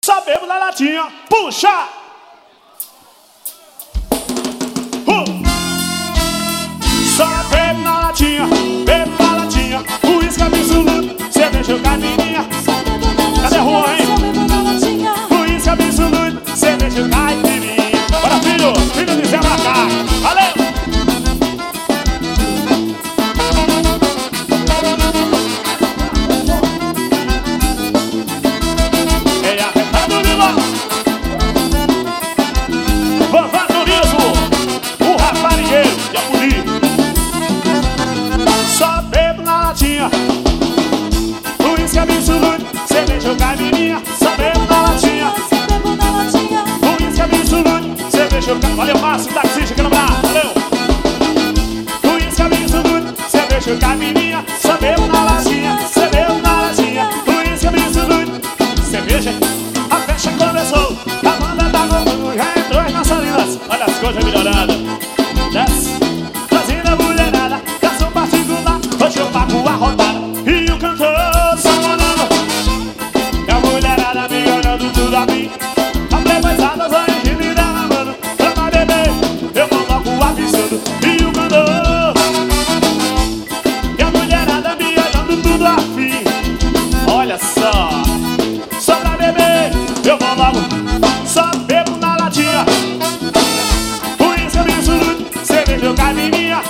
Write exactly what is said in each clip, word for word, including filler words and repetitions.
só bebo na latinha. Puxa! Uh. Só bebo na latinha, bebo na latinha. Uísque absoluto, cerveja ou caipirinha. Cadê a rua, hein? Uísque absoluto, cerveja ou caipirinha. Bora, filho, filho de Zé Macaco. Valeu! É arretado de lá. Vovó Turismo, o raparigueiro de Apuri. Só bebo na latinha. Uísque absoluto, cerveja ou caipirinha. Só bebo na latinha. Uísque absoluto, cerveja ou caipirinha. Valeu, Márcio, taxista, que não dá. Valeu. Uísque absoluto, cerveja ou caipirinha. Só bebo na latinha. Só bebo na latinha. Uísque absoluto, cerveja. A festa começou. A banda da Globo já entrou nas salinas. Olha as coisas melhorando. Desce, trazendo a mulherada. Canção particular, hoje eu pago a rodada. E o cantor só mandando. E a mulherada me olhando tudo a mim. A playboyzada só enchendo e derramando. Pra beber, eu coloco avisando. E o cantor. E a mulherada me olhando tudo a fim. Olha só. Só pra beber, eu vou logo. Só bebo na latinha. Uísque absoluto, cerveja ou caipirinha.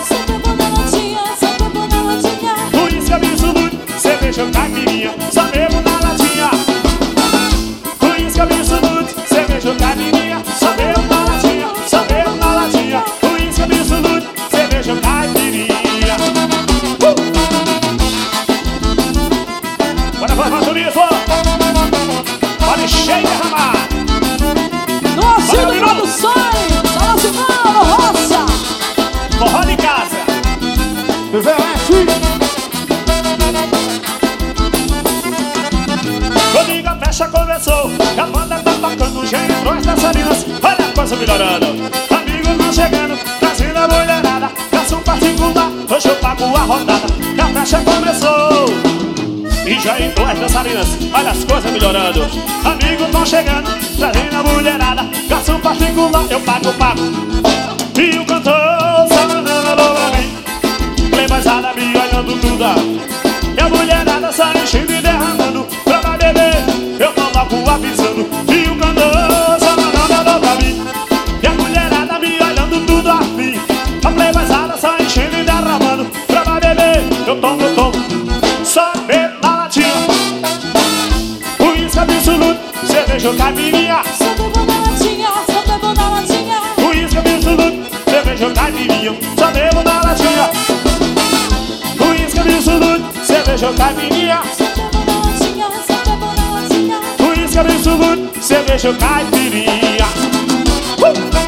Uísque absoluto, cerveja ou caipirinha. Só bebo na latinha. Uísque absoluto, cerveja ou caipirinha. Só bebo na latinha. Só bebo na latinha. Uísque absoluto, cerveja ou caipirinha. uh! Bora, vovó Turismo. Olha, cheio de derramar. Nossa, do lado sai. Fala, Simão, roça. Forró de casa. V F. Comigo a festa começou. A banda tá tocando, já entrou as dançarinas. Olha a coisa melhorando. Amigos vão chegando, trazendo a mulherada. Garçom particular, hoje eu pago a rodada. A festa começou. E já entrou as dançarinas, olha as coisas melhorando. Amigos vão chegando, trazendo a mulherada. Garçom particular, eu pago, pago. E o cantor só mandando alô pra mim. Playboyzada me olhando tudo. E a mulherada só enchendo e derramando. Pra beber, eu coloco avisando. E o cantor só mandando alô pra mim. E a mulherada me olhando tudo a fim. A playboyzada só enchendo e derramando. Pra beber, eu tomo, eu tomo. Só bebo na latinha. Uísque absoluto, cerveja ou caipirinha. Só bebo na latinha, só bebo na latinha. Uísque absoluto, cerveja ou caipirinha. Só bebo na latinha. Uísque absoluto, cerveja ou caipirinha. Só bebo na latinha, só bebo na latinha. Uísque absoluto, cerveja ou caipirinha. uh!